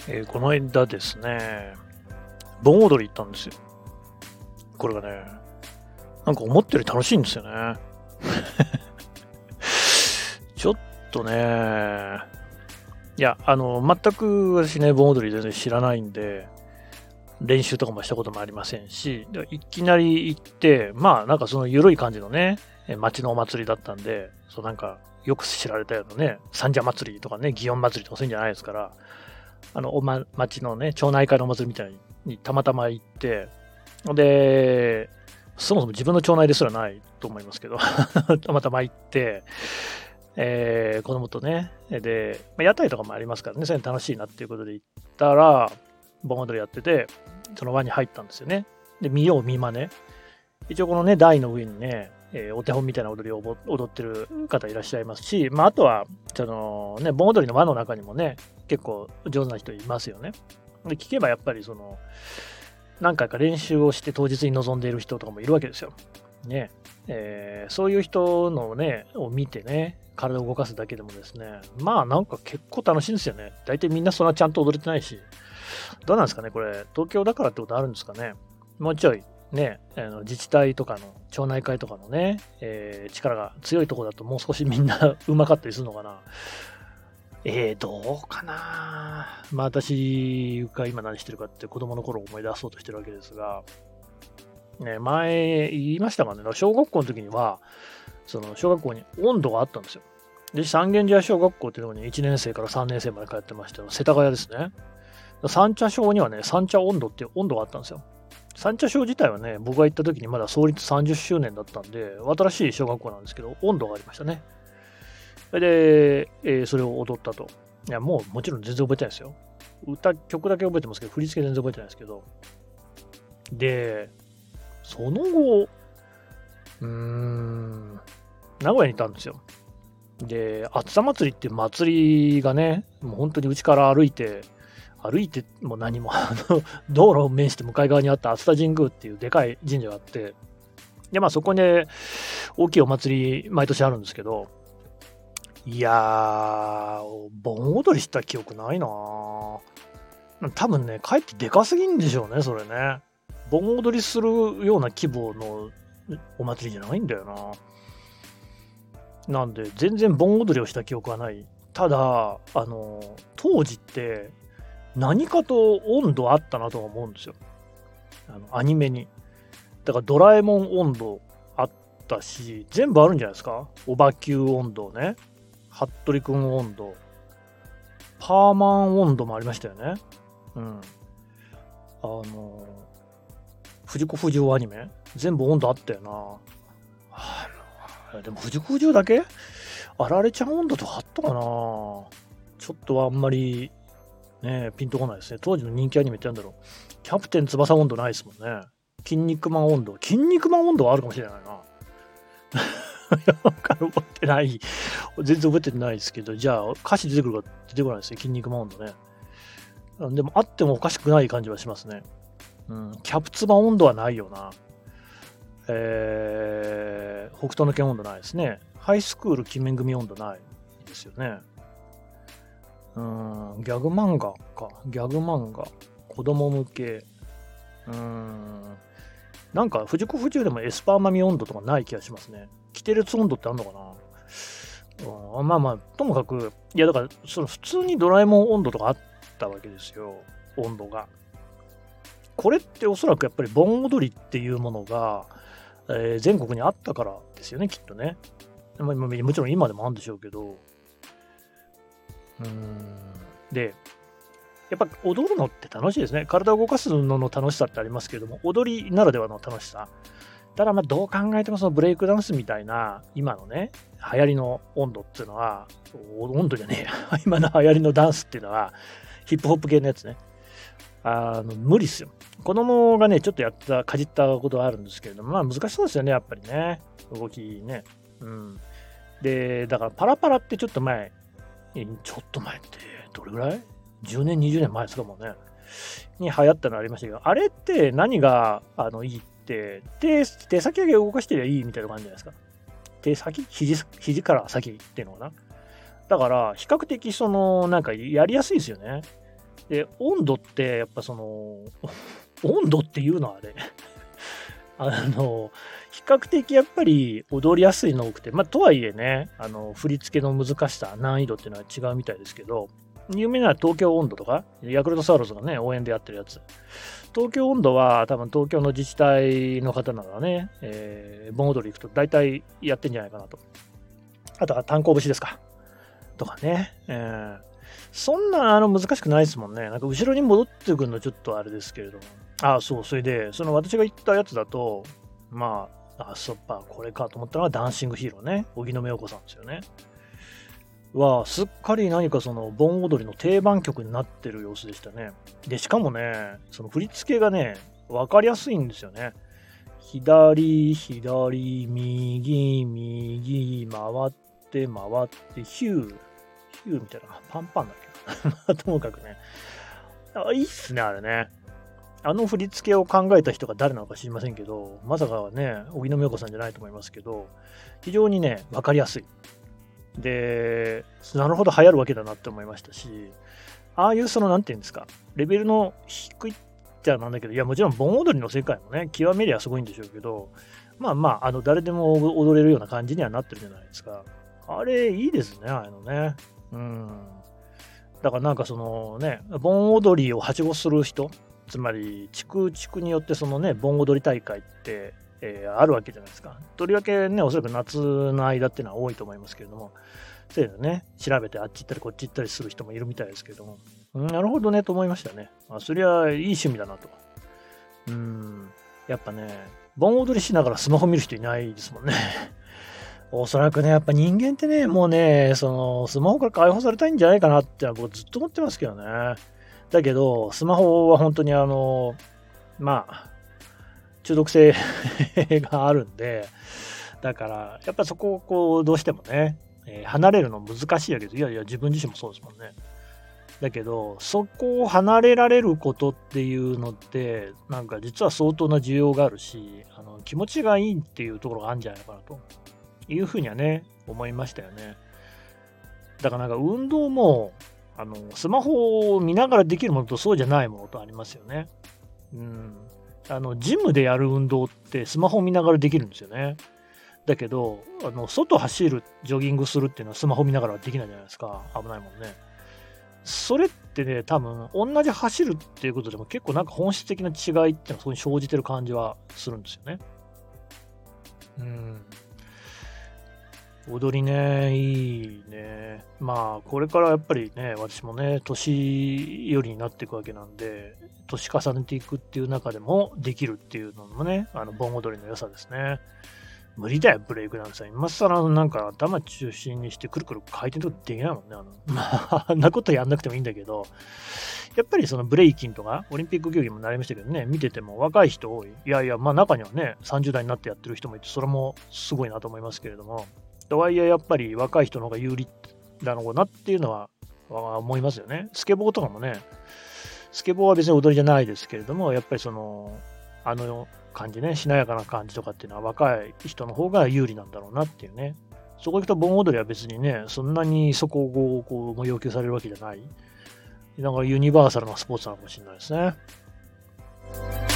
この間ですね、盆踊り行ったんですよ。これがね、なんか思ったより楽しいんですよね。ちょっとね、全く私ね、盆踊り全然知らないんで、練習とかもしたこともありませんし、いきなり行って、なんかその緩い感じのね、街のお祭りだったんで、そうなんか、よく知られたようなね、三社祭りとかね、祇園祭りとかそういうんじゃないですから、町のね、町内会のお祭りみたいにたまたま行って、で、そもそも自分の町内ですらないと思いますけど、たまたま行って、子供とね、で、屋台とかもありますからね、それ楽しいなっていうことで行ったら、盆踊りやってて、その輪に入ったんですよね。で、見よう見まね。一応このね、台の上にね、お手本みたいな踊りを踊ってる方いらっしゃいますし、あとは、そのね、盆踊りの輪の中にもね、結構上手な人いますよね。で、聞けばやっぱりその、何回か練習をして当日に臨んでいる人とかもいるわけですよ。ね。そういう人のね、を見てね、体を動かすだけでもですね、なんか結構楽しいんですよね。大体みんなそんなちゃんと踊れてないし、どうなんですかね、これ、東京だからってことあるんですかね。もうちょい、ね、自治体とかの町内会とかのね、力が強いところだともう少しみんなうまかったりするのかな。どうかな。私が今何してるかって子供の頃を思い出そうとしてるわけですが、ね、前言いましたがね、小学校の時には、その小学校に温度があったんですよ。で、三軒茶屋小学校っていうのに1年生から3年生まで通ってましたよ。世田谷ですね。三茶小にはね、三茶温度っていう温度があったんですよ。三茶小自体はね、僕が行った時にまだ創立30周年だったんで、新しい小学校なんですけど、温度がありましたね。で、それを踊ったと。いや、もちろん全然覚えてないですよ。曲だけ覚えてますけど、振り付け全然覚えてないですけど。で、その後、名古屋にいたんですよ。で、暑さ祭りっていう祭りがね、もう本当にうちから歩いても何も、道路を面して向かい側にあった熱田神宮っていうでかい神社があって、で、そこで大きいお祭り、毎年あるんですけど、いやー、盆踊りした記憶ないなぁ。多分ね、かえってでかすぎんでしょうね、それね。盆踊りするような規模のお祭りじゃないんだよな。なんで、全然盆踊りをした記憶はない。ただ、当時って、何かと温度あったなとは思うんですよ。アニメに。だからドラえもん温度あったし、全部あるんじゃないですか。オバキュー温度ね。服部くん温度。パーマン温度もありましたよね。うん。藤子不二雄アニメ全部温度あったよな。でも藤子不二雄だけあられちゃん温度とかあったかな。ちょっとあんまりね、ピンとこないですね。当時の人気アニメってなんだろう。キャプテン翼温度ないですもんね。筋肉マン温度。筋肉マン温度はあるかもしれないな。覚えてない。全然覚えてないですけど、じゃあ歌詞出てくるか出てこないですね。筋肉マン温度ね。でもあってもおかしくない感じはしますね。うん、キャプツバ温度はないよな。北斗の拳温度ないですね。ハイスクール鬼面組温度ないですよね。ギャグ漫画か。ギャグ漫画。子供向け。なんか藤子不二雄でもエスパーマミ温度とかない気がしますね。キテレツ温度ってあんのかな。ともかく、いやだから、その普通にドラえもん温度とかあったわけですよ。温度が。これっておそらくやっぱり盆踊りっていうものが、全国にあったからですよね、きっとね。もちろん今でもあるんでしょうけど。で、やっぱ踊るのって楽しいですね。体を動かすのの楽しさってありますけども、踊りならではの楽しさ。ただどう考えてもそのブレイクダンスみたいな今のね、流行りの温度っていうのは、温度じゃねえや。今の流行りのダンスっていうのは、ヒップホップ系のやつね。無理っすよ。子供がね、ちょっとかじったことはあるんですけれども、難しそうですよね、やっぱりね。動きね。で、だからパラパラってちょっと前ってどれぐらい ?10 年、20年前ですかもうね。に流行ったのありましたけど、あれって何がいいって、手先だけ動かしてりゃいいみたいな感じじゃないですか。手先肘から先っていうのかな。だから、比較的なんかやりやすいですよね。 で、温度ってやっぱその、温度っていうのはね、比較的やっぱり踊りやすいの多くて、とはいえね、振り付けの難しさ、難易度っていうのは違うみたいですけど、有名な東京温度とか、ヤクルトスワローズがね、応援でやってるやつ。東京温度は多分東京の自治体の方ならね、盆踊り行くと大体やってんじゃないかなと。あとは炭鉱節ですか。とかね。そんな難しくないですもんね。なんか後ろに戻ってくるのちょっとあれですけれども。そう、それで、その私が言ったやつだと、これかと思ったのはダンシングヒーローね。荻野目洋子さんですよね。すっかり何かその盆踊りの定番曲になってる様子でしたね。で、しかもね、その振り付けがね、わかりやすいんですよね。左、左、右、右、回って、回って、ヒューみたいな、パンパンだっけともかくね。いいっすね、あれね。あの振り付けを考えた人が誰なのか知りませんけど、まさかね、荻野目洋子さんじゃないと思いますけど、非常にね、わかりやすい。で、なるほど流行るわけだなって思いましたし、ああいうなんていうんですか、レベルの低いっちゃなんだけど、いや、もちろん盆踊りの世界もね、極めりゃすごいんでしょうけど、誰でも踊れるような感じにはなってるじゃないですか。あれ、いいですね、ああいうのね。うん。だからなんかそのね、盆踊りをはしごする人、つまり地区によってそのね、盆踊り大会って、あるわけじゃないですか。とりわけね、おそらく夏の間っていうのは多いと思いますけれども、そういうのね、調べてあっち行ったりこっち行ったりする人もいるみたいですけども、なるほどねと思いましたね。そりゃいい趣味だなと。やっぱね、盆踊りしながらスマホ見る人いないですもんね。おそらくね、やっぱ人間ってね、もうね、そのスマホから解放されたいんじゃないかなって僕ずっと思ってますけどね。だけど、スマホは本当に中毒性があるんで、だから、やっぱそこをこう、どうしてもね、離れるの難しいわけです。いやいや、自分自身もそうですもんね。だけど、そこを離れられることっていうのって、なんか実は相当な需要があるし、気持ちがいいっていうところがあるんじゃないかなというふうにはね、思いましたよね。だからなんか運動も、スマホを見ながらできるものとそうじゃないものとありますよね。ジムでやる運動ってスマホを見ながらできるんですよね。だけど、外走る、ジョギングするっていうのはスマホ見ながらはできないじゃないですか。危ないもんね。それってね、多分、同じ走るっていうことでも結構なんか本質的な違いっていうのはそこに生じてる感じはするんですよね。踊りね、いいね。これからやっぱりね、私もね、年寄りになっていくわけなんで、年重ねていくっていう中でもできるっていうのもね、盆踊りの良さですね。無理だよ、ブレイクダンスは。今更なんか頭中心にしてくるくる回転とかできないもんね。あんなことやんなくてもいいんだけど、やっぱりそのブレイキンとか、オリンピック競技もなりましたけどね、見てても若い人多い。いやいや、中にはね、30代になってやってる人もいて、それもすごいなと思いますけれども、とはいえやっぱり若い人の方が有利なのかなっていうのは思いますよね。スケボーとかもね、スケボーは別に踊りじゃないですけれども、やっぱり感じね、しなやかな感じとかっていうのは若い人の方が有利なんだろうなっていうね。そこ行くと盆踊りは別にね、そんなにそこをこう要求されるわけじゃない。だからユニバーサルなスポーツなのかもしれないですね。